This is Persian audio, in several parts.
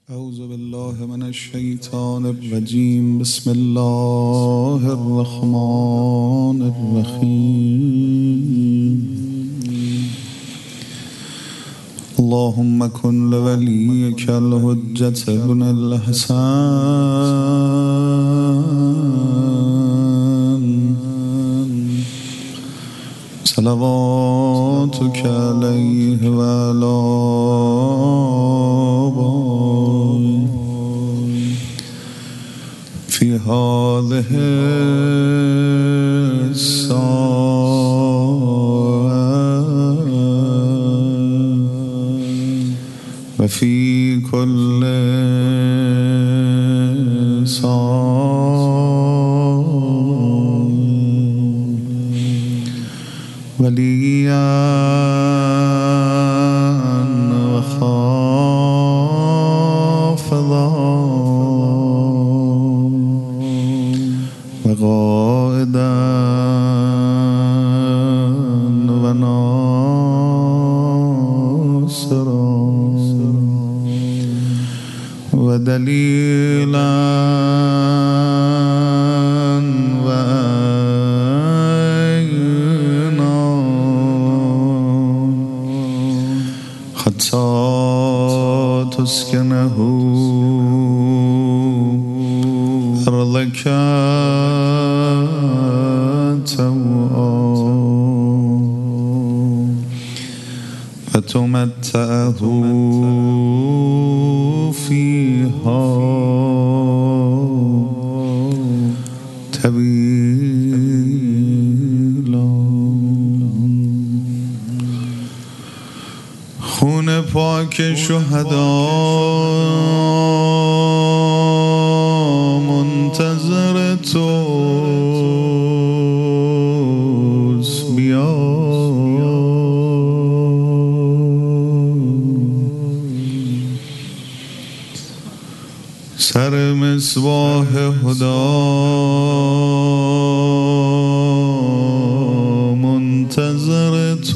أعوذ بالله من الشيطان الرجيم. بسم الله الرحمن الرحيم. اللهم كن لوليك الحجة ابن الحسن صلواتك عليه وعلى في هذه الساعة وفي كل ساعة وليا وحافظا وقائدا وناصرا ودليلا وعينا حتى تسكنه أرضك فتمتعه فيها طويلا. خون پاک شهدا منتظر توست، بیا سر مصباح هدا منتظر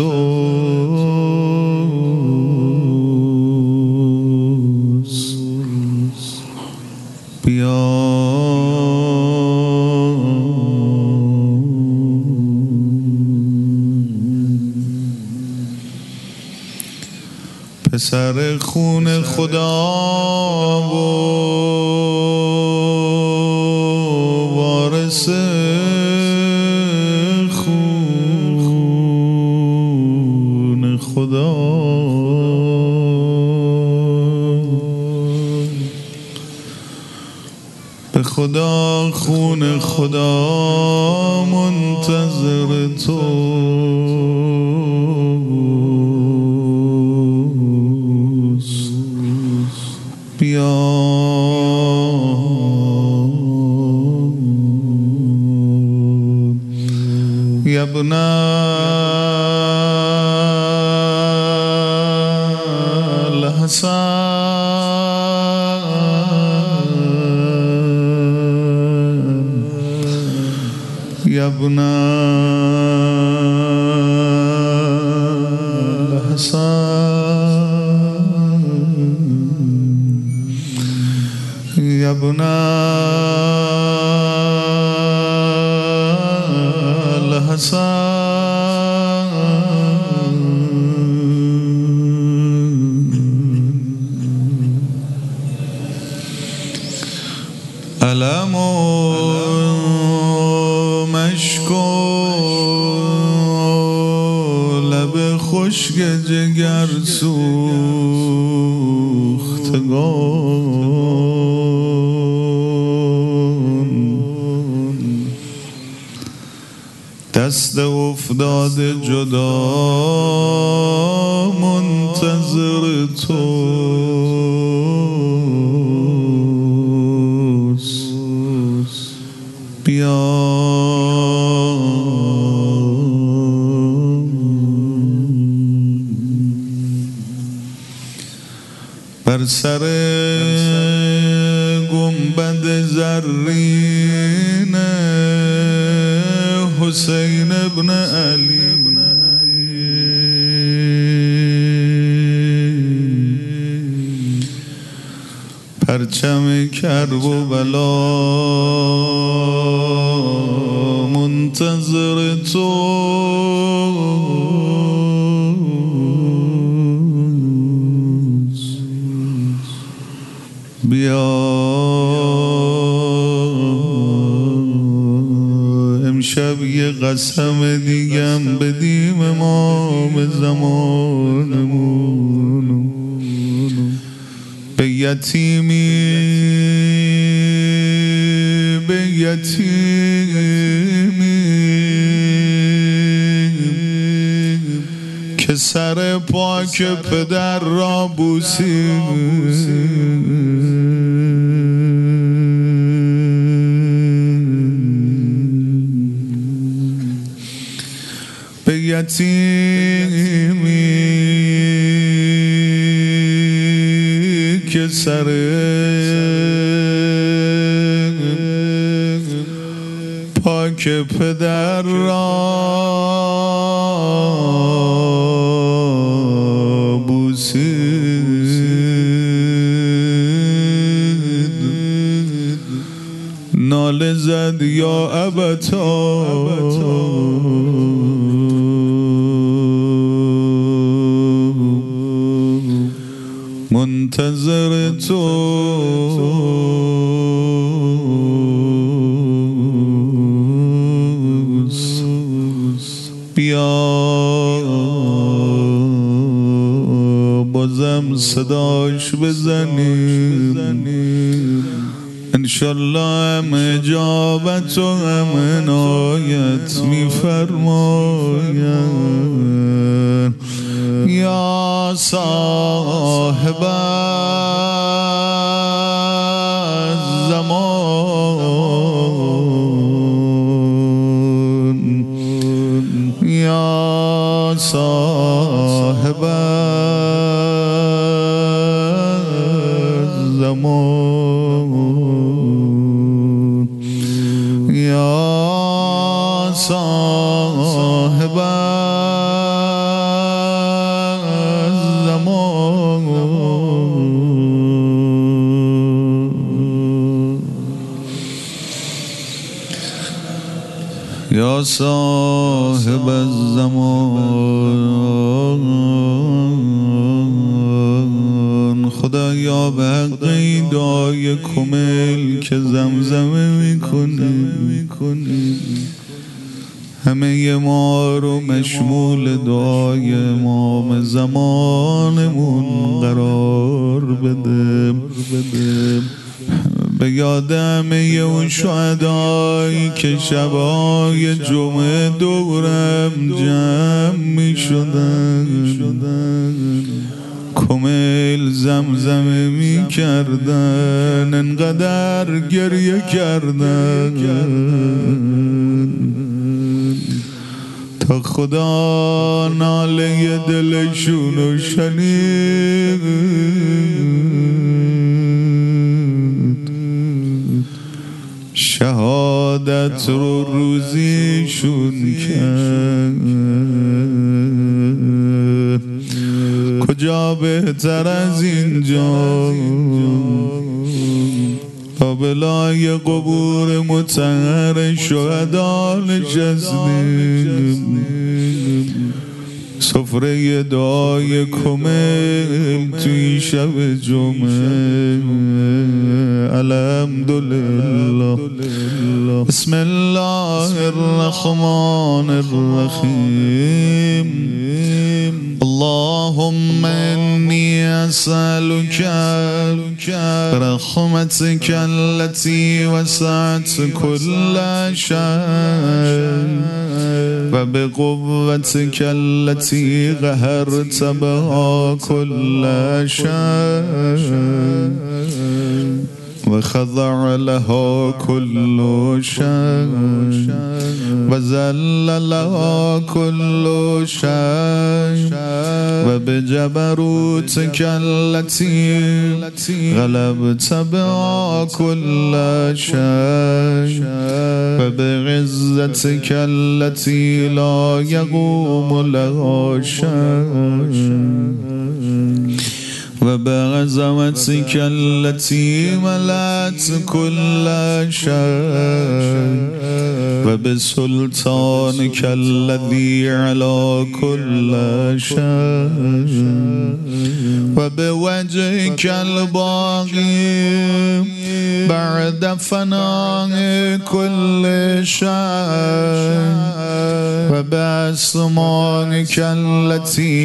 توست، بیا پسر خون خدا و وارث خون خدا، به خدا خون خدا منتظر توست، بیا یا ابن الحسن، یا ابن الحسن، یا ابن الحسن. علم مشکو لب خشک جگر سوختگان، دست افتاده جدا منتظر توست، بیا بر سر گنبد زرین حسین ابن علی پرچم کرب و بلا منتظر تو بیا امشب یه قسم دیگم بدیم امام زمانمون به یتیمی که سر پاک پدر را بوسید به یتیمی که سر پاک پدر را بوسید ناله زد یا ابتا منتظر تو بیا بازم صداش بزنیم انشالله هم اجابت و هم عنایت میفرماید یا صاحب الزمان یا صاحب الزمان یا صاحب یا صاحب الزمان خدایا به حق این دعای کامل که زمزمه میکنی همه ما رو مشمول دعای امام زمانمون قرار بده به یاد همه اون شهدایی که شبای جمعه دورم جمع می شدن کامل زمزمه می کردن انقدر گریه کردن تا خدا ناله دلشونو شنید شهادت رو روزیشون کرد کجا بهتر از اینجا بلای قبور مطهر شهدا نشستیم سفره دعای کامل توی شب جمعه الحمدلله بسم الله الرحمن الرحیم اللهم إني أسألك برحمتك التي وسعت كل شيء وبقوتك التي قهرت بها كل شيء وخضع لها كل شيء وذل لها كل شيء وبجبروتك التي غلبت بها كل شيء وبعزتك التي لا يقوم لها شيء وبعظمتك التي ملأت كل شيء وبسلطانك الذي على كل شيء وبوجهك الباقي بعد فناء كل شيء وبأسمائك التي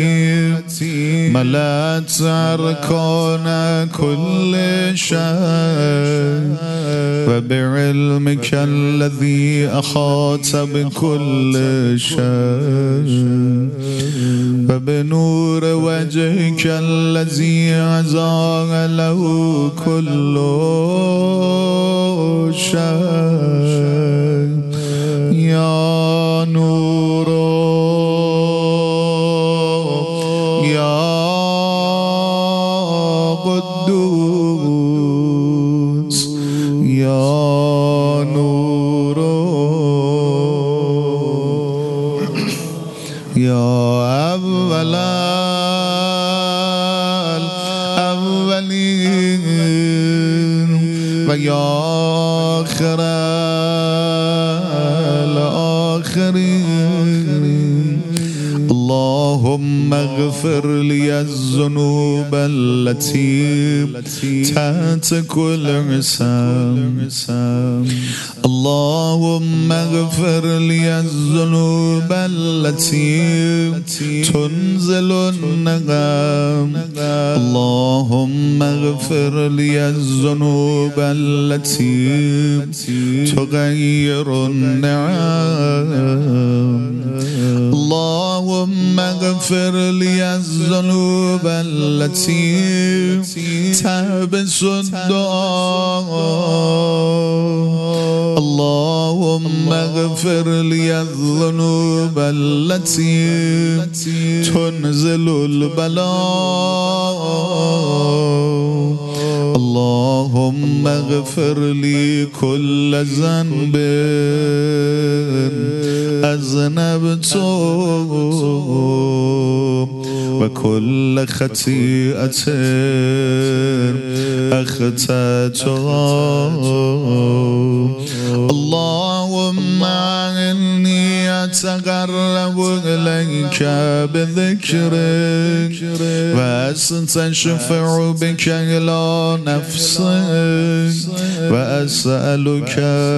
ملأت أركان كل شيء وبعلمك الذي أحاط بكل شيء وبنور وجهك الذي أزاغ له كل شيء يا نور يا قدوس يا نور يا أول الأولين ويا آخر الآخرين اللهم اغفر لي الذنوب التي تحت كل عصام اللهم اغفر لي الذنوب التي تنزل النغم اللهم اغفر لي الذنوب التي تغير النعم اللهم اغفر لي الذنوب التي تحبس الدعاء اللهم اغفر لي الذنوب التي تنزل البلاء اللهم اغفر لي كل ذنب أذنبته وكل خطيئة أخطأتها اللهم إني أتقرب إليك بذكرك وأستشفع بك إلى نفسك وأسألك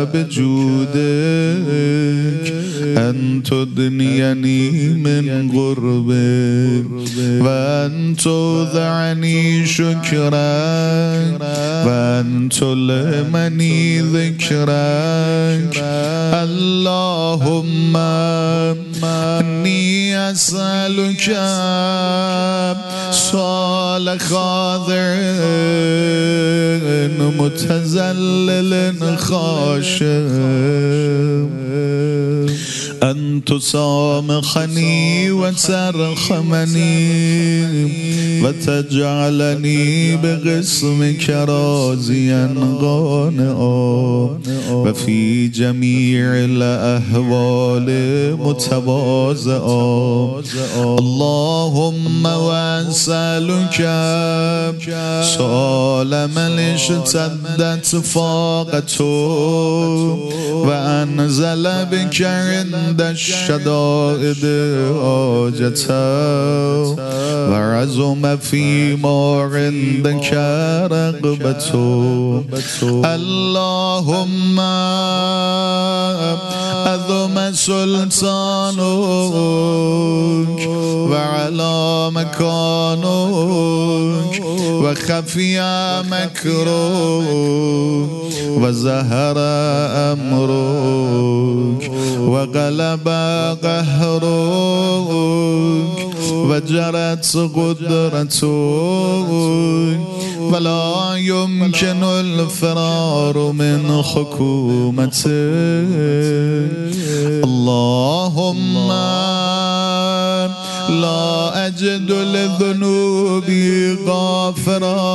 بجودك أن تدنيني من غربك وأن تودعني شكرك وأن تلهمني ذكرك اللهم إني أسألك سؤال خاضع متذلل خاشع أن تسامحني وترحمني وتجعلني بقسمك راضيا قانعا وفي جميع الأحوال متواضعا اللهم وأسألك سؤال من اشتدت فاقته وأنزل بك عند الشدائد حاجته وعزم فيما عندك رغبته اللهم عظم سلطانك وعلى مكانك وخفي مكرك وزهر أمرك وغلب قهرك وجرت قدرتك ولا يمكن الفرار من حكومتك اللهم لا أجد لذنوبي غافرا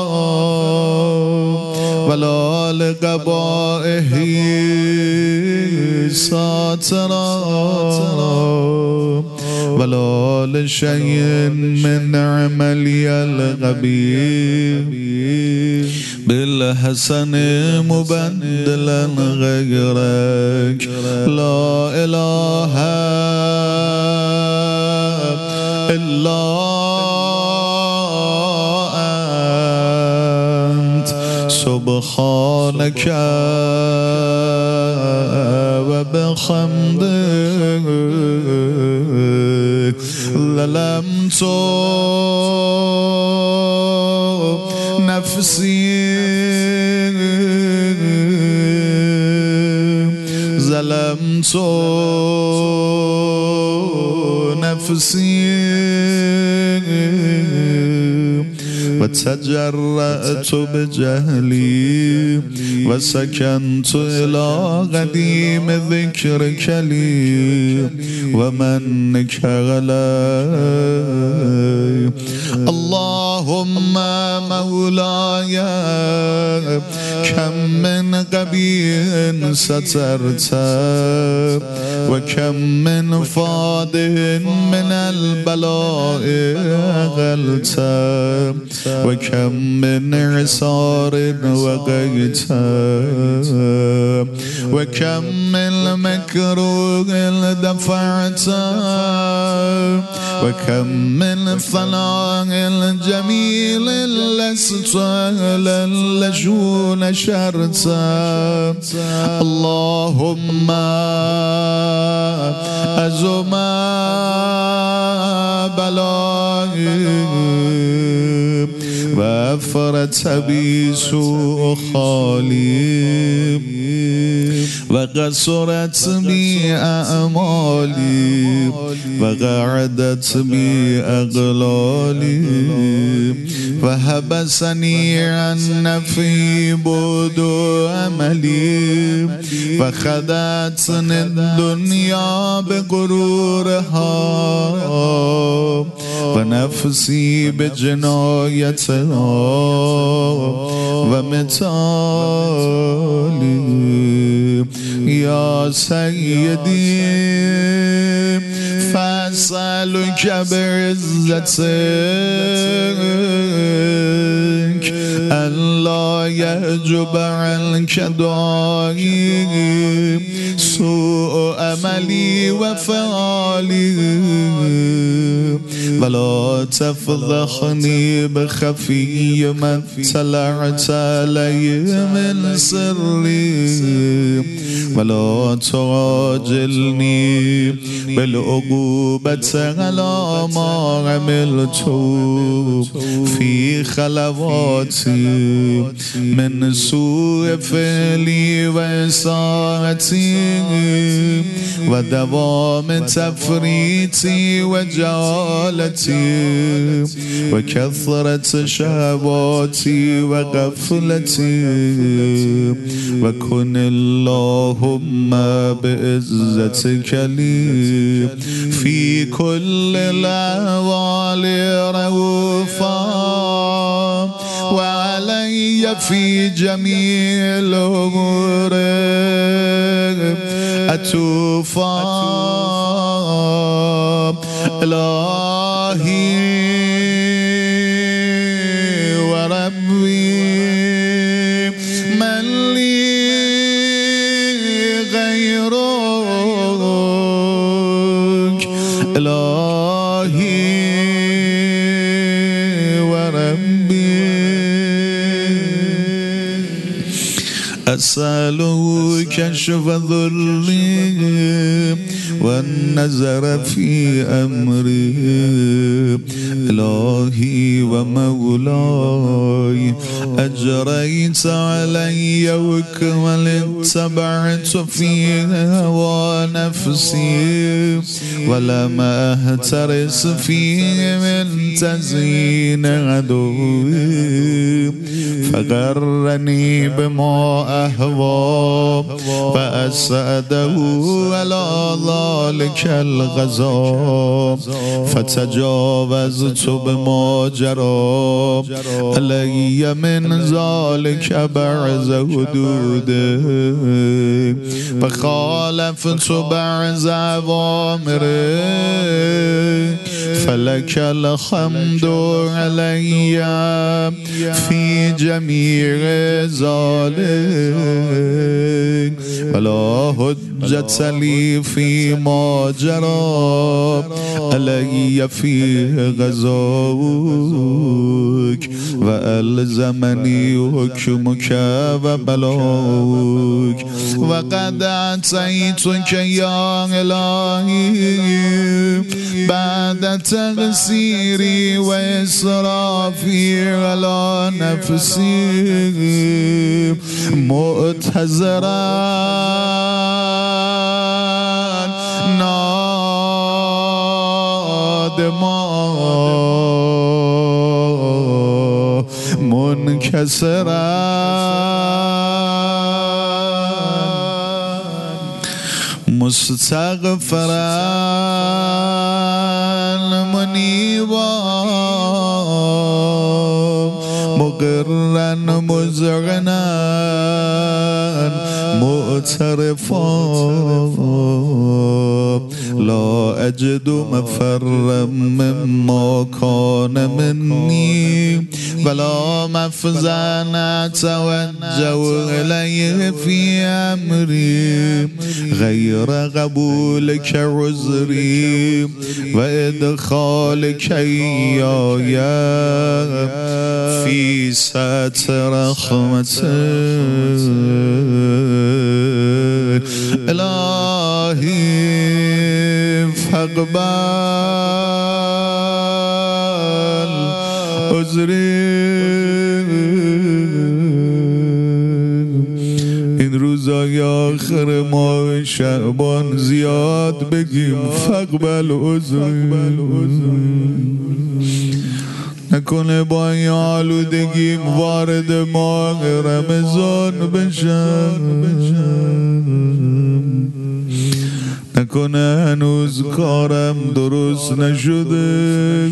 ولا لقبائه ساترا ولا لشيء من عملي الغبير بالحسن مبدلا غيرك لا إله إلا أنت سبحانك وبحمدك ظلمت نفسي ظلمت نفسي وتجرأت بجهلي وسكنت إلى قديم ذكرك لي ومنك علي اللهم مولاي كم من قبيح سترت وكم من فاضح من البلاء غلت وكم من عسار وقيت وكم من مكروه دفعت وكم من ثناء الجميل لست للجون شرت اللهم أزما بلائي وأفرت بي سوء خالي وقصرت بي أعمالي وقعدت بي أغلالي وحبسني عن في بود أملي وخدعتني الدنيا بغرورها ونفسي بجنايتها ومثالي يا سيدي فأسألك بعزتك ألا يحجب عنك دعائي سوء أملي وفعالي ولا تفضحني بخفي من طلعت عليه من سري ولا تعاجلني بالعقوبة على ما عملت في خلواتي من سوء فعلي وإساءتي ودوام تفريطي وجهالتي وكثرة شهواتي وغفلتي وكن اللهم بعزتك لي في كل الأحوال رؤوفا وعلي في جميع الأمور أتوفا إلهي وربي من لي غيرك إلهي وربي أسأله كشف ذري والنظر في أمري إلهي ومولاي أجريت علي وكمل اتبعت في هوى نفسي ولم أهترس فيه من تزيين عدوي فغرني بما أهوى فأسعده على ذلك الغزا فتجاوزت بما جرى علي من ذلك بعض حدوده فخالفت بعض أوامره فلك الحمد علي في جميع ذلك ولا حجة لي فيما جرى علي في غزاك وألزمني حكمك وبلاك وقد أتيتك يا إلهي بعد تقصيري وإسرافي على نفسي مؤتزرا نادما منكسرا مستغفرا منيبا مقرا مذعنا مؤترفا لا أجد مفرا مما كان مني ولا مفزا أتوجه إليه في أمري غير قبولك عذري وإدخالك إياي في ستر رحمتك إلهي فاقبل عذري. این روزای آخر ماه شعبان زیاد بگیم فاقبل عذري، نکنه با این آلودگی وارد ماه رمضان بشم، نکنه هنوز کارم درست نشده،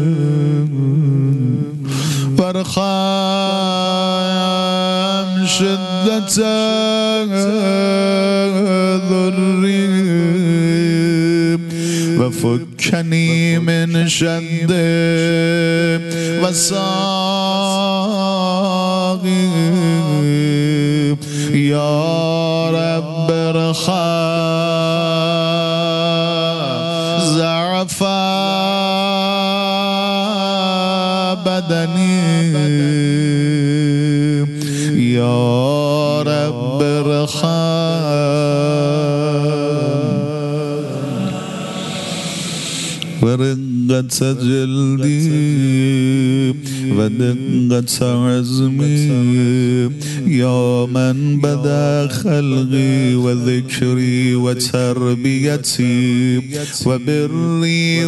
برخم شدت ضری و فکنی من شد وساقی یا رب ارحم ضعف بدنی یا رب ارحم ورقت جلدي ودقت عزمي يا من بدا خلقي وذكري وتربيتي وبري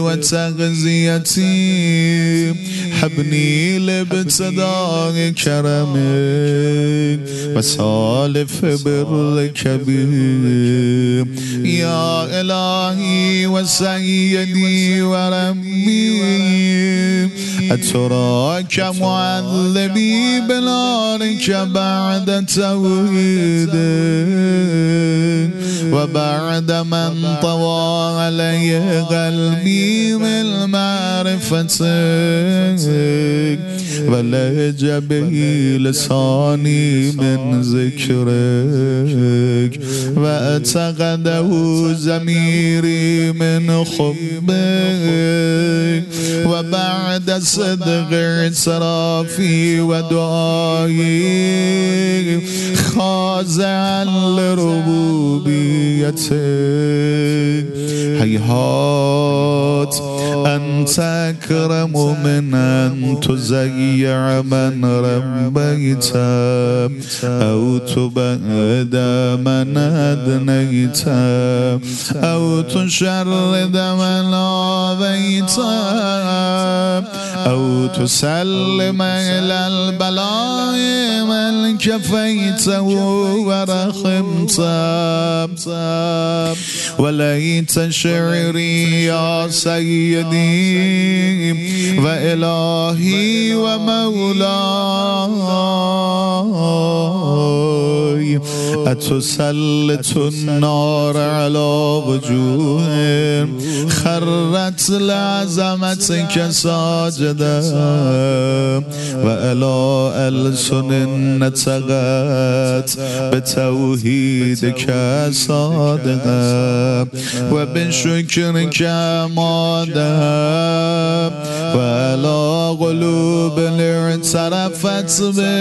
وتغذيتي حبني لابتداء كرمك وسالف برك بي يا إلهي وسيدي وربي أتراك معذبي بنارك بعد توحيدك وبعد من طوى عليه قلبي من معرفتك ولهج به لساني من ذكرك وأتقده ضميري من حبك وبعد صدق اعترافي ودعائي خاضعا لربوبيتك هيهات أنت أكرم من أن تزيع من ربيت أو تبعد من أدنيت أو تشرد من آويت أو تسلم إلى البلاء من كفيته ورحمت. وليت شعري يا سيدي وإلهي ومولاي أتسلط النار على وجوه خرت لعظمتك ساجدا وعلى ألسن نطقت بتوحيدك صادقا وبشكرك مادها وعلى قلوب اعترفت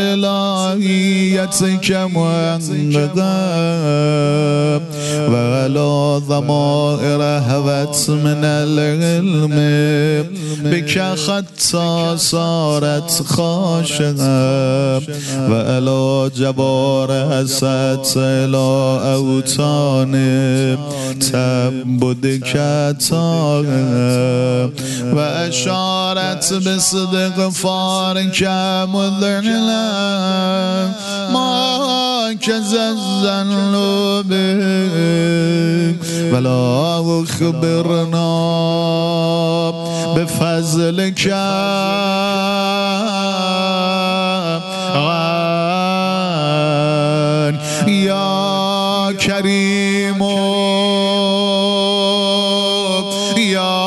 بإلهيتك محققا وعلى ضمائر هوت من العلم بك حتى صارت خاشعا وعلى جبار أسد إلى أوطان تعبدك طاغا وأشارت باستغفارك مذعلا ما كززن بك ولا أخبرنا بفضلك يا كريم يا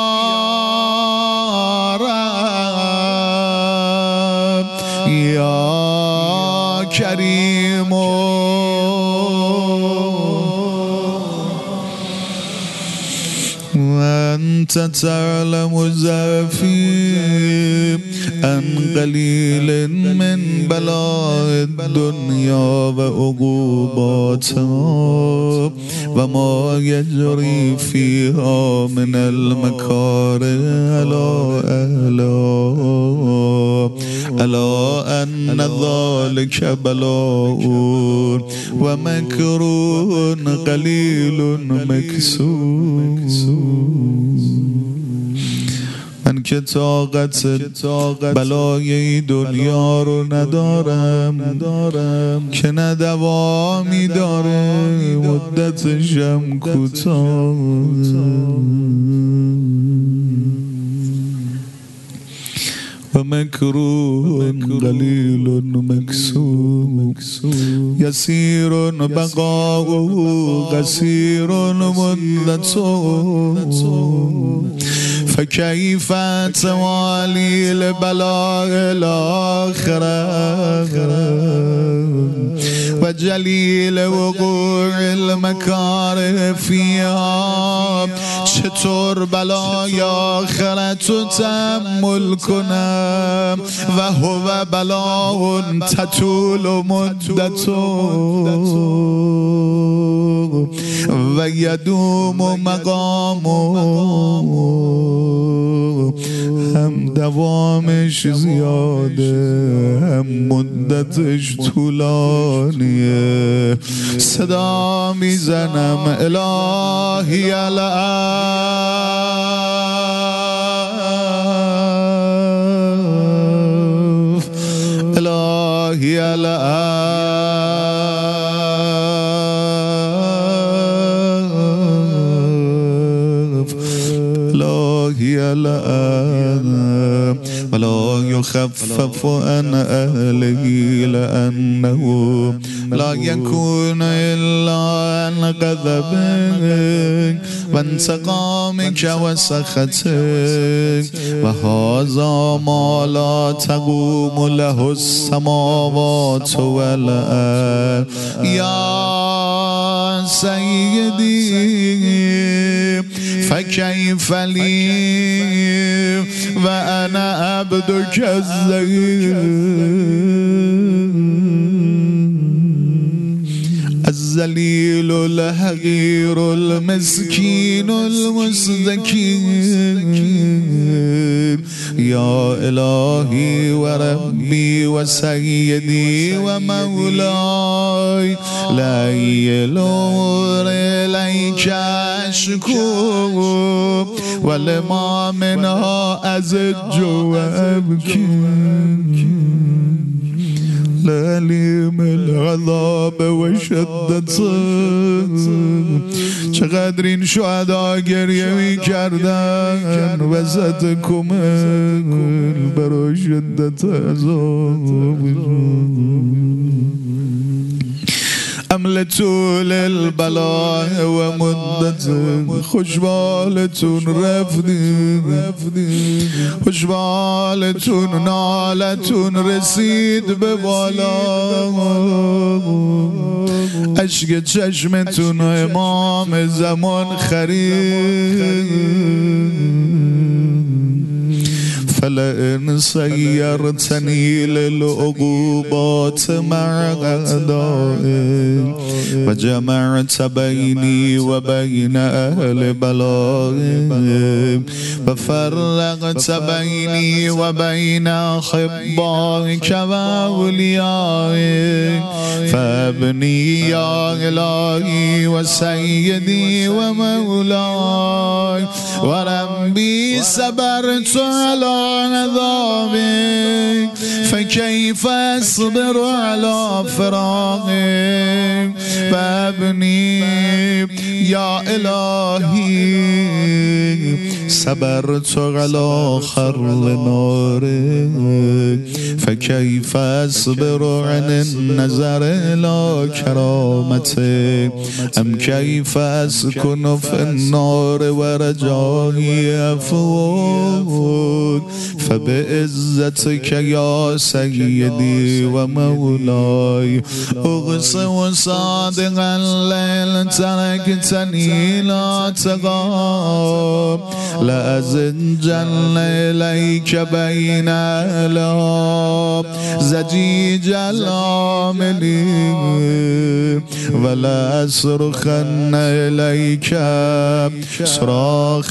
رب يا كريم وأنت تعلم زافي أن قليل من بلاء الدنيا وعقوباتها وما يجري فيها من المكاره ألا أن ذلك بلاء ومكروه قليل مكسور. من که طاقت بلای دنیا رو ندارم که نه دوامی داره مدتشم کوتاه و مکروه قلیل مکسور یسیر بقاؤه قصیر مدته فكيف توالي البلاء الآخرة وجليل وقوع المكاره فيها چطور بلای آخرت تأمل کنم و هو بلاء تطول مدته و یدوم مقامه هم دوامش زیاده هم مدتش طولانیه. صدا میزنم الهی العف الهی العف الهی العف ولا يخفف عن أهله لأنه لا يكون إلا عن غضبك وانتقامك وسخطك وهذا ما لا تقوم له السماوات والأرض. يا سيدي فكيف لي وأنا عبدك الذليل الذلیل الحقیر المسکین المستکین یا الهی و ربی و سیدی و مولای لا الور الیک اشکو ولما منها ازج و ابکی لعلیم العذاب و شدت. چقدر این شهدا گریه می کردن وسط کمل برای شدت عذاب. امل طول البلاء و مدت خوشبالتون رفتی، خوشبالتون نالتون رسید به بالا، اشک چشمتون امام زمان خرید. فلئن سیرتنی للعقوبات مع اعدائک و جمعت بینی و بین اهل بلائک و فرقت بینی و بین احبائک و اولیائک فابنی یا الهی و سیدی و مولاي و ربی صبرت علی عذابك فكيف أصبر على فراقك فابني يا إلهي صبرت على خر نارك فكيف أصبر عن النظر إلى كرامتك أم كيف أسكن في النار ورجائي عفوك فبعزتك يا سيدي ومولاي أقسم صادقا لئن تركتني لا تغاب لأزجن إليك بين أهلها زجيج العاملين ولا أصرخن إليك صراخ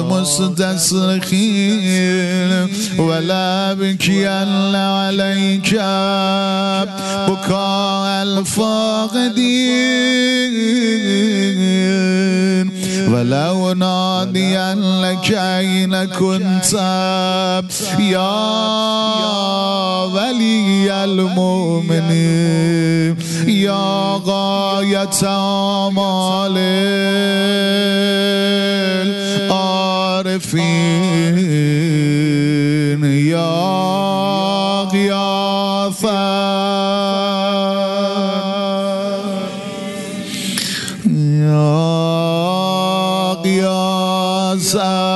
المستصرخين ولا أبكين عليك بكاء الفاقدين ولو ناديا لك أين كنت يا ولي المؤمنين يا غاية آمال العارفين يا غياثا يا غياثا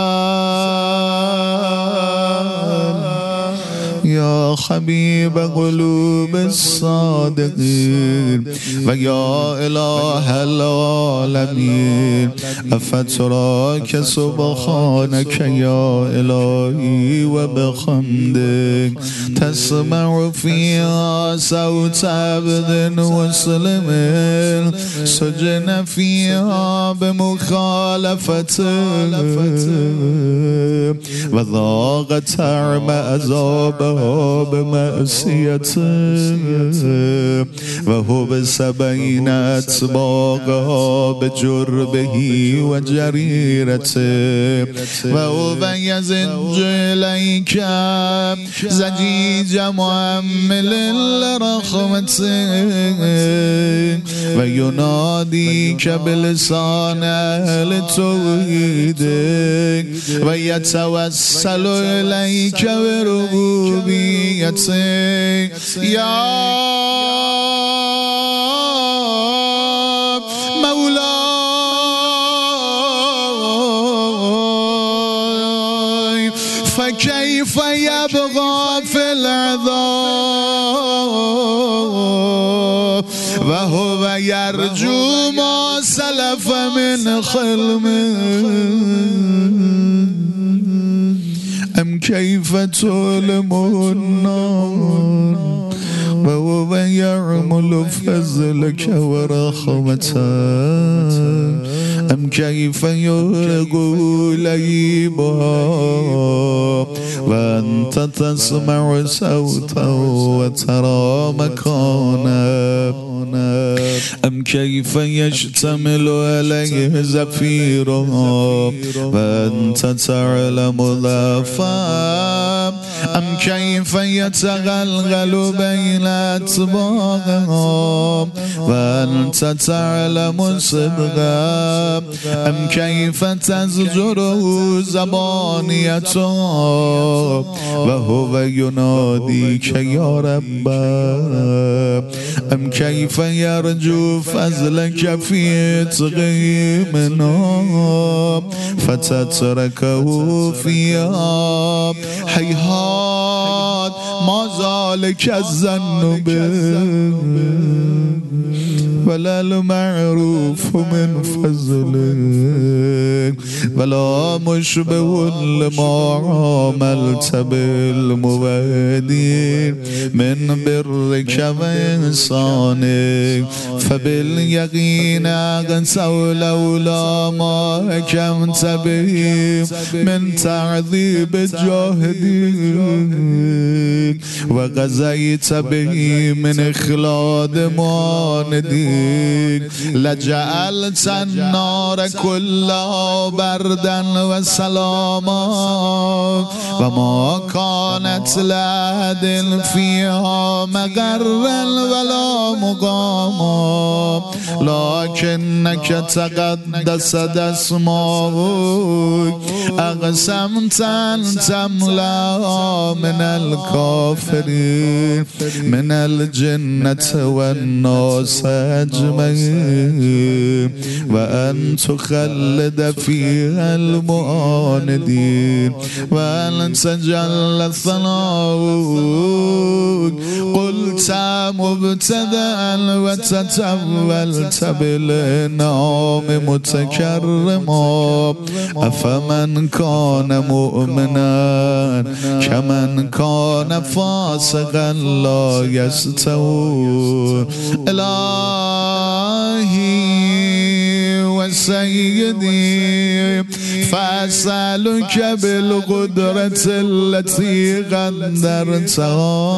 يا حبيب قلوب الصادقين ويا إله العالمين أفتراك سبحانك يا إلهي وبحمدك تسمع فيها صوت عبد مسلم سجن فيها بمخالفته وذاق طعم عذابها بمعصيته وحبس بين أطباقها بجربه وجريرته وهو يزج إليك زجيج مؤمل لرحمته ويناديك بلسان أهل توحيدك ويتوسل إليك بربوبيتك يا مولاي فكيف يبغى في العذاب وهو يرجو ما سلف من خلمه أم كيف تؤلم النار وهو يعمل فضلك ورحمتك أم كيف يقول عيبا وأنت تسمع صوتا وترى مكانا أم كيف يشتمل عليه زفير وأنت تعلم ضعفا أم كيف يتغلغل بين أطباقهم وأنت تعلم صدقا أم كيف تزجره زبانيته وهو يناديك يا رب أم كيف يرجو فضلك في عتقه منه فتتركه فيها هيهات ما ذلك الظن به ولا المعروف من فضلك ولا مشبه لما عملت بالمبادين من برك وإحسانك فباليقين أغسوا لولا ما حكمت به من تعذيب الجاهدين وغزيت به من إخلاد ماندين لجعلت النار كلها بردا وسلاما وما كانت لأحد فيها مغرا ولا مقاما لكنك تقدست اسماؤك أقسمت أن تملأ من الكافرين من الجنة والناس أجمعين وأن تخلد فيها المعاندين وأن تجل ثناؤك قلت مبتدأ وتتولت بالإنعام متكرما أفمن كان مؤمنا كمن كان فاسقا لا يستوون إلهي وسيدي فأسألك بالقدرة التي قدرتها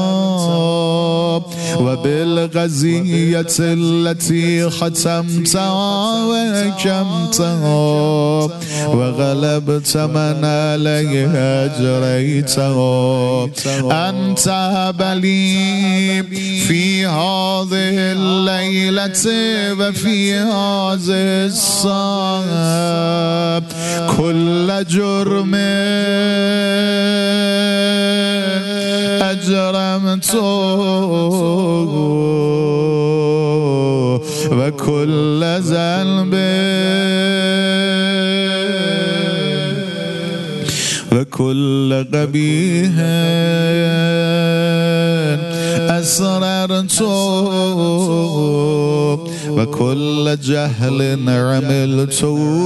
وبالغزية التي ختمتها وحكمتها وغلبت من عليها أجريتها أن تهب لي في هذه الليلة وفي هذه الساعة كل جرم أجرمته وكل ذنب وكل قبيح أسررت وكل جهل عملت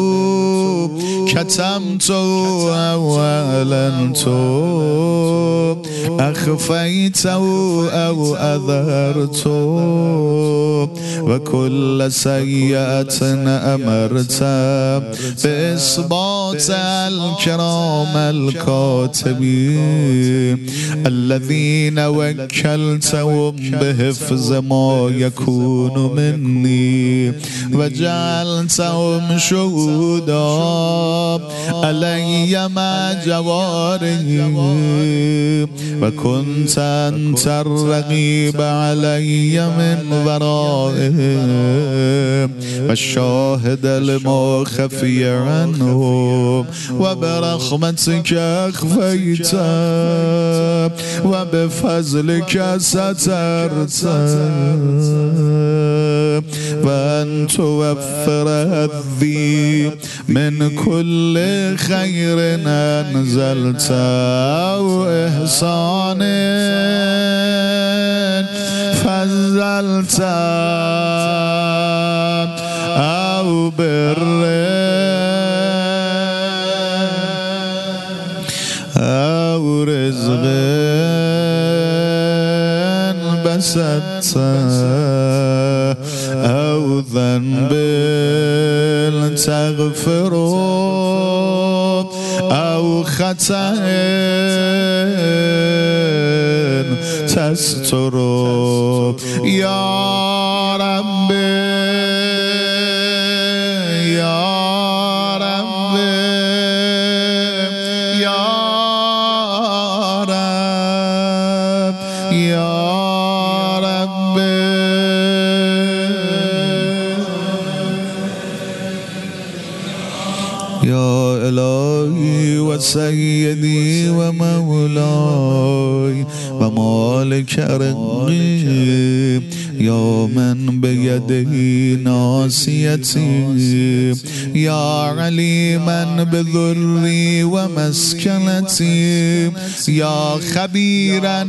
كتمت أو أعلنت أخفيت أو أظهرت وكل سيئة أمرت بإثبات الكرام الكاتبين الذين وكلتهم بحفظ ما يكون مني وجعلتهم شهودا علي مع جوارهم وكنت أنت الرقيب علي من ورائهم والشاهد لما خفي عنهم وبرحمتك أخفيت وبفضلك سترت وأن توفر هذي من كل خير أنزلت أو إحسان فضلت أو بر أو رزق بسطت أو ذنب تغفر أو خطأ تستر يا رب يا رب يا رب يا رب يا إلهي وسيدي ومولاي ومالك رقي يا من بيده ناصيتي يا عليما بذري ومسكنتي يا خبيرا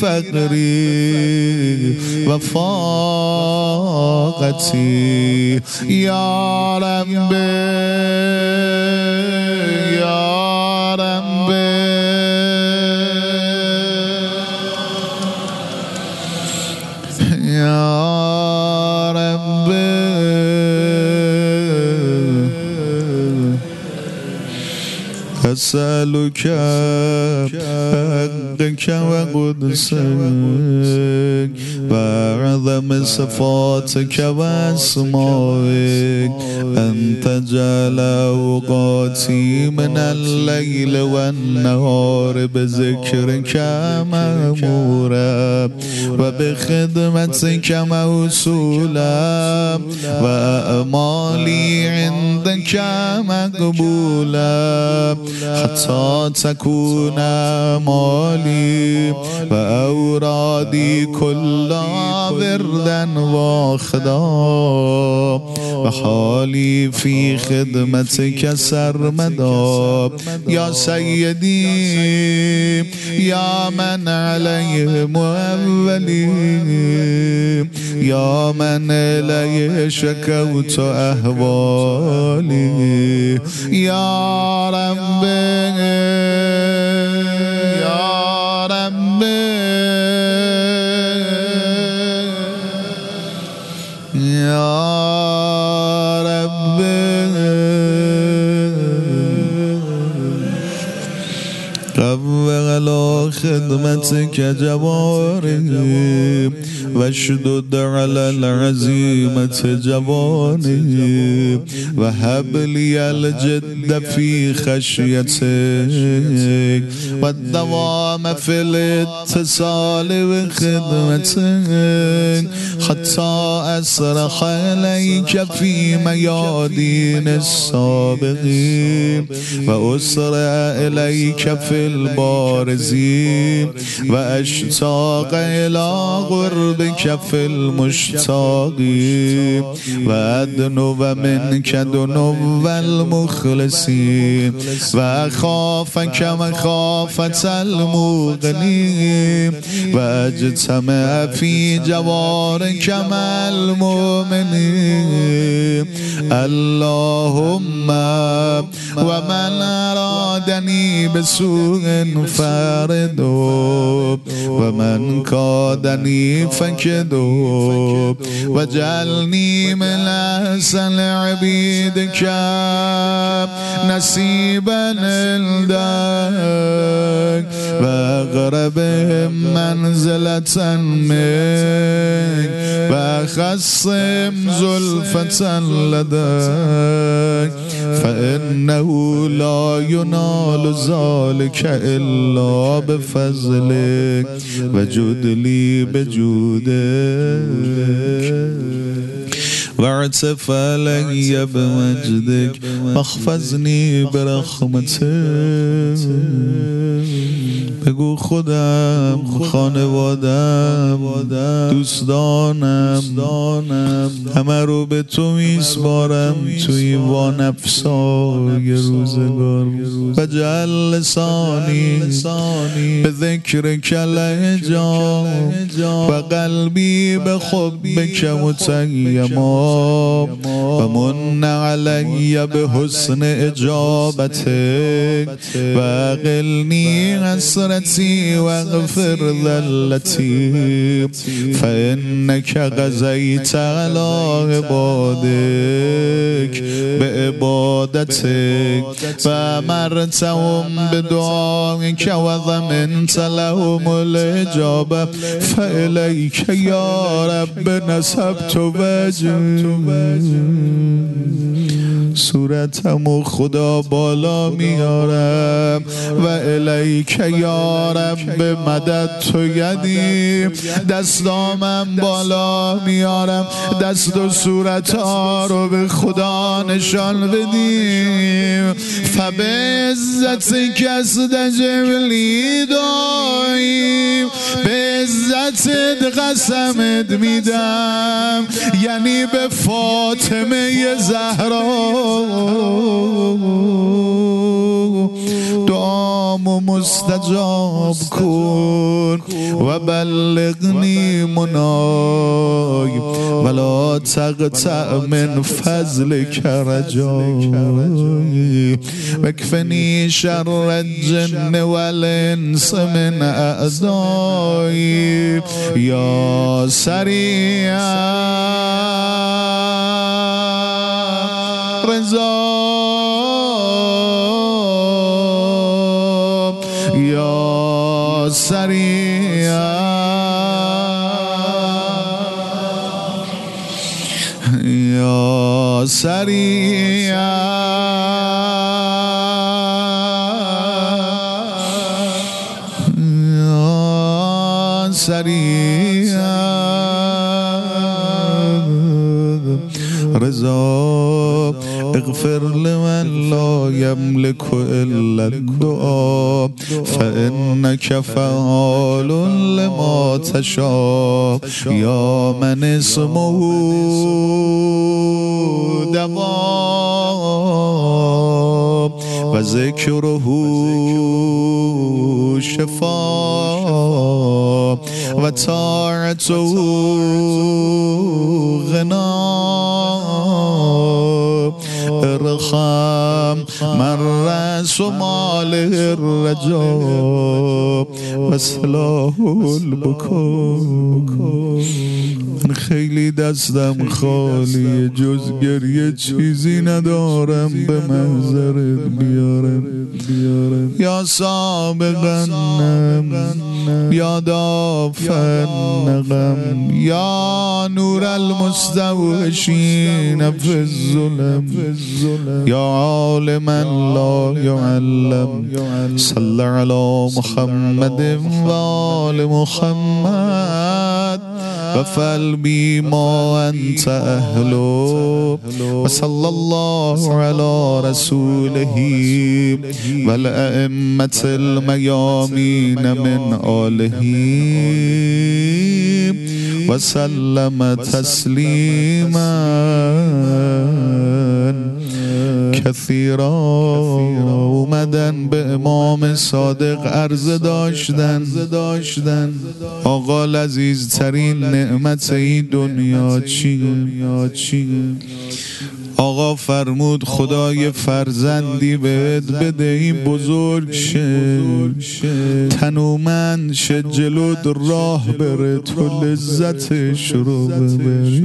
بفقري وفاقتي يا رب يا رب يا رب أسألك حقك وقدسك وأعظم صفاتك وأسمائك أن تجعل أوقاتي من الليل والنهار بذكرك مأمورا وبخدمتك موصولا وأعمالي عندك مقبولا حتى تكون أعمالي وأورادي كلها وردا واحدا وحالي في خدمتك سرمدا يا سيدي يا من عليه مؤولي يا من إليه شكوت أهوالي يا رب يا رب يا رب قوّ على خدمتك جواري واشدد على العزيمة جواني وهب لي الجد في خشيتك والدوام في الاتصال بخدمتك حتى أسرح إليك في ميادين السابقين وأسرع إليك في البارزين وأشتاق إلى غربك في المشتاقين وأدنو منك دنو المخلصين وأخافك مخافة المغنين وأجتمع في جوارك مع المؤمنين اللهم ومن أرادني بسوء فاردو ومن كادني فكدو وجعلني من أحسن عبيدك نصيبا لديك وأقربهم منزلة منك وأخصهم زلفة لديك فإنه لا ينال ذلك إلا بفضلك وجد لي بجودك واعتف علي بمجدك واحفظني برحمتك بگو خودم خانوادم دوستانم همه رو به تو میسپارم توی وانفسای روزگار و جعل لسانی به ذکرک لهجا و قلبی به حبک متیما ما و من علی بحسن اجابتک و قلنی حسرتی و اغفر ذلتی فانک قضیت علی عبادک بعبادتک و امرتهم بدعائک و ضمنت لهم الاجابه فالیک یا رب نسبت وجهی. صورتمو خدا بالا میارم و الیک یا رب مدد تو یدی، دستامم بالا میارم، دست و صورتها رو به خدا نشان بدیم. فبعزت کس دجبلی داییم، به عزتت قسمت میدم، یعنی به فاطمه زهرا دعامو مستجاب کن و بلغنی منای ولا تقطع من فضلک رجای وکفنی شر الجن والانس من اعدای یا سریعا رضا یا سریعا یا سریعا یا سریعا رضا اغفر لمن لا يملك الا الدعاء فانك فعال لما تشاء یا من اسمه دوا و ذکره شفا و طاعته غنا ارحم من رأس مال الرجا و صلاح البکا. من خیلی دستم خالیه، جز گریه چیزی ندارم به محضرت بیارم. یا سابقنم یا دافع النغم یا نور المستوحشین فی الظلم یا عالما لا یعلم صل علی محمد و آل محمد و فعل بی ما انت اهلو و صلی الله علی رسوله و الائمة المیامین من آله و سلم تسلیما کثیرا. اومدن به امام صادق عرضه داشتن آقا لذیذترین نعمت این دنیا چیه؟ آقا فرمود خدای فرزندی بهت بده این بزرگ شه، تنومند شه، جلوت راه بره، تو لذتش رو ببری.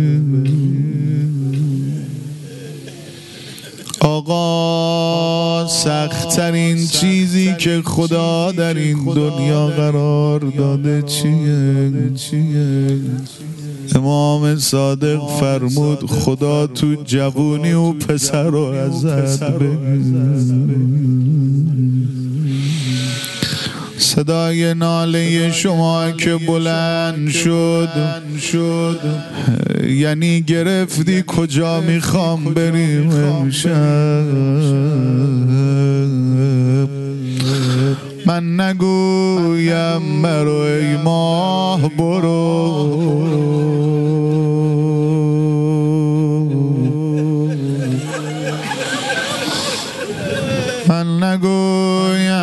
آقا سخت‌ترین چیزی که خدا در این دنیا قرار داده چیه؟ امام صادق فرمود خدا تو جوونی و پسر رو ازت بگیر. صدای ناله شما که بلند شد یعنی گرفتی کجا میخوام بریم امشب. من نگویم مرو ای ماه برو، من نگویم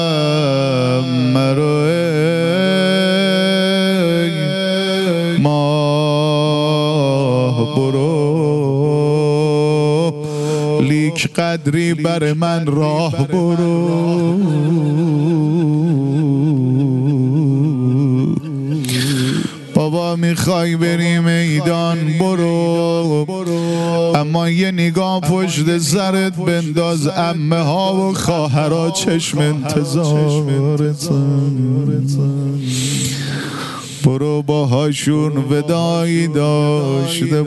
مرو ای ماه برو، لیک قدری بر من راه برو. بابا میخوای بری میدان برو، اما یه نگاه پشت سرت بنداز، عمه ها و خواهرها چشم انتظارتن. برو باهاشون ودایی داشته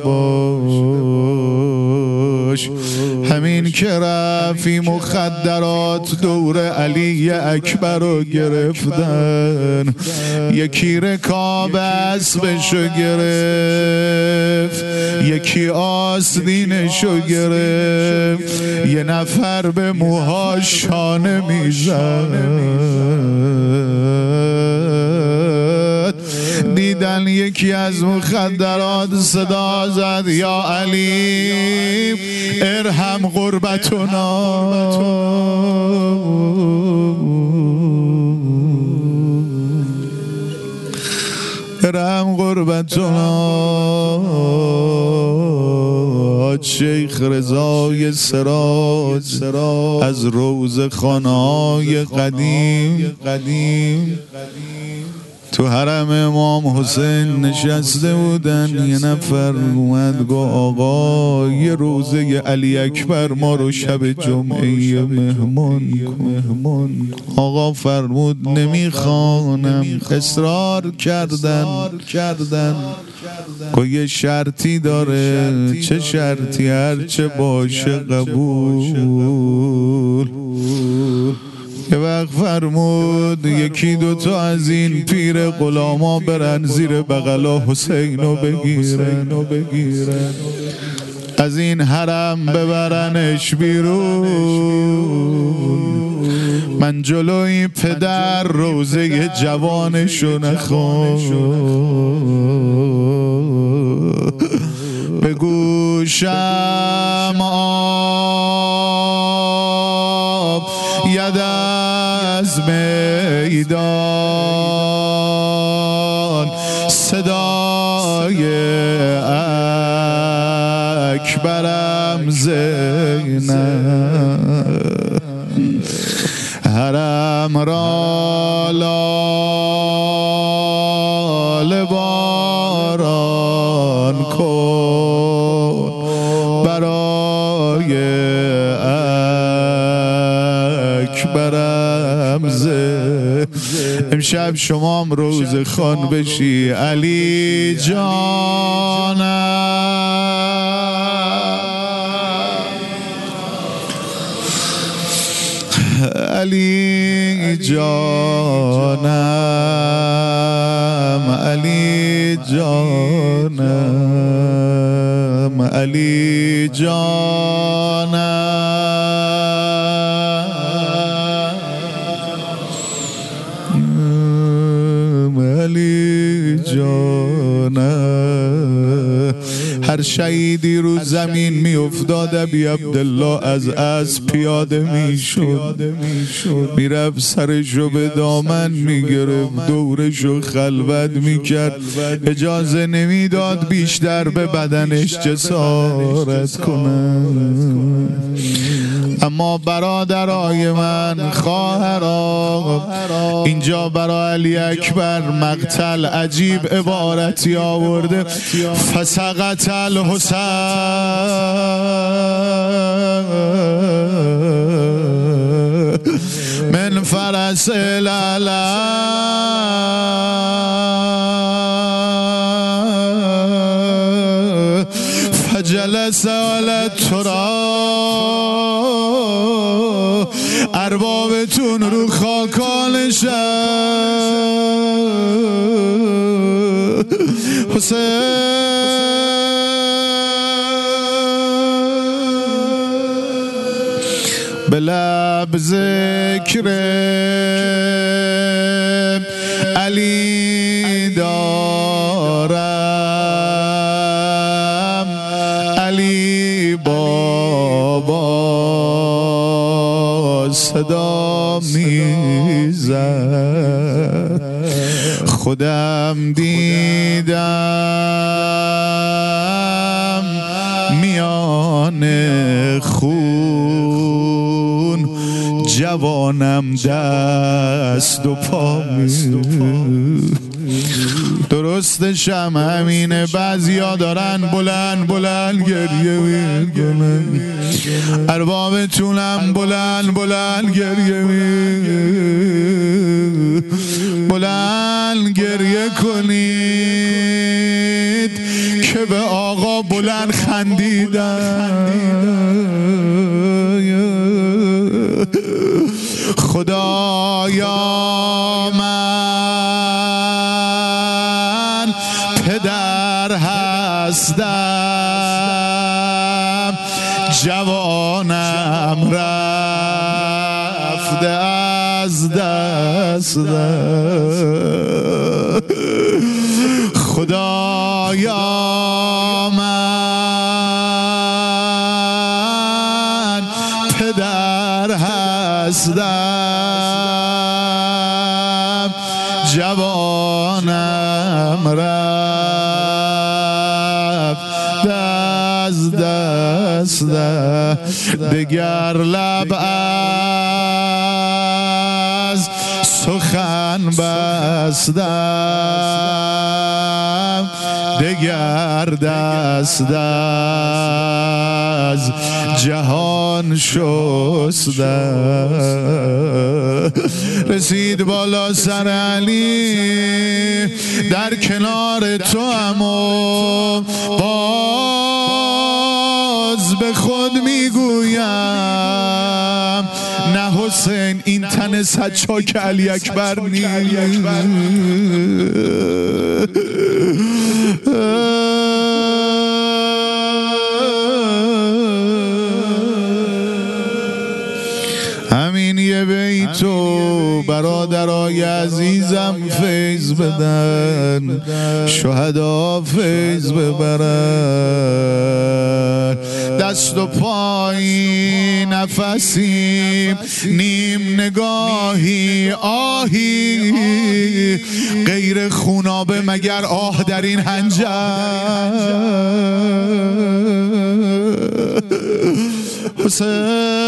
باش. همین که رفی مخدرات دور علی اکبر رو گرفتن، یکی رکاب اسبشو گرفت، یکی آستینشو گرفت، یه نفر به موهاش شانه میزد. دیدن یکی از مخدرات صدا زد یا علی ارحم غربتنا. ارحم غربتنا. شیخ رضای سراج از روضه‌خانه‌های قدیم تو حرم امام حسین نشسته بودن. یه نفر اومد گو آقا یه روزه علی اکبر ما رو شب جمعه مهمان کن. آقا فرمود نمیخوانم. اصرار کردن گو یه شرطی داره. چه شرطی؟ هرچه باشه قبول. یه وقت فرمود یکی دوتا از این پیر غلاما برن زیر بغلا حسینو بگیرن، از این حرم ببرنش بیرون. من جلوی پدر روزه جوانشو نخوام. به گوشم آب ید از میدان، صدای اکبرم زینب. حرم را لاله باران کن برای اکبرم زینب. امشب شما هم روزه خوان بشی علی جانم، علی جانم، علی جانم، علی جانم، علی جانم. هر شهیدی رو زمین می افتاد ابی عبدالله از اسب پیاده می شد، می رفت سرشو به دامن می گرفت، دورشو خلوت می کرد، اجازه نمی داد بیشتر به بدنش جسارت کنن. اما برادرای من، خواهرام، اینجا برای علی اکبر مقتل عجیب عبارتی آورده. فسقط الحسین من فرس العلا فجلس على التراب. اربابتون رو خاکانشن. حسین به لب ذکر علی دارم، علی بابا صدا میزد. خودم دیدم میان خون، جوانم دست و پا درستش هم همینه. بعضیا دارن بلند بلند گریه میکنن، اربابتونم بلند بلند گریه بلند گریه کنید که به آقا بلند خندیدن. خدایا من پدر هستم، جوانم رفته از دستم. خدایا من پدر هستم، جوانم رفت از دستم. دگر لب از سخن بستم، دگر دست از جهان شستم. رسید بالا سر علی در کنار تو هم و باز به خود میگویم نه حسین این تن سچاک علی اکبر نیست. همین یه بیتو برادرای عزیزم فیض بدن، شهدا فیض ببرن. دست و پایی نفسی نیم نگاهی آهی، غیر خونابه مگر آه در این هنجر. حسین